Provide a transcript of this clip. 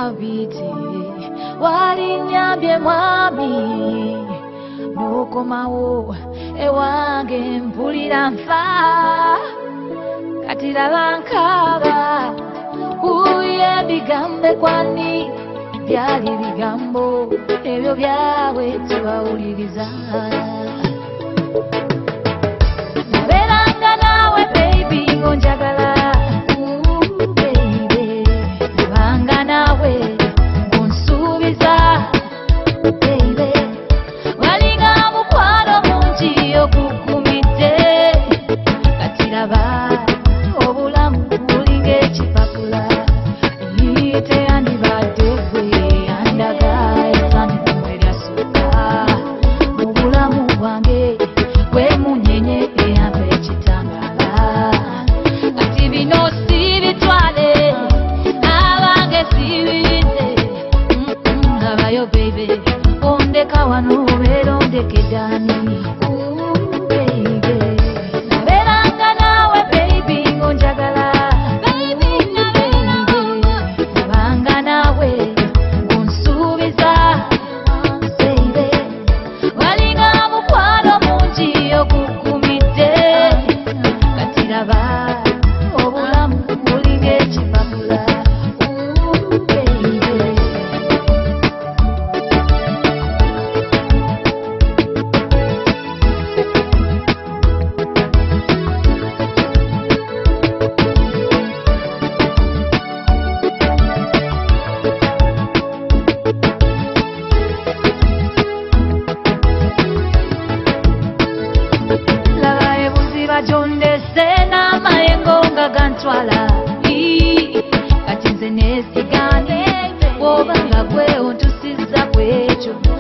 biti walinyambye mwami nokomawo ewange mpulira nfa kati laba nkaba uye bigambe kwani byali bigambo ebyo byawe tebawuliriza naberanga nawe baby ngonjagala baby nabanga nawe ngonsuubiza baby walinga mukwano mungi ogukumidde kati laba obulamu bulinga ekipapula yite yandibadde gwe yandaga esandikumwe lyasooka obulamu bwange gwe munyenye eyampa ekitangala kati bino sibitwale abange sibiridde labayo baby ondeka wano obeera ondeke dani naberanga nawe baby ngonjagala nabanga nawe ngonsuubiza baby walinga mukwano mungi ogukumidde kati laba obulamu bulinga ekipapula baby laba ebuziba gyondese n'amayengo nga gantwala kati nze neesigane bw'oba nga gwe ontusizza kwekyo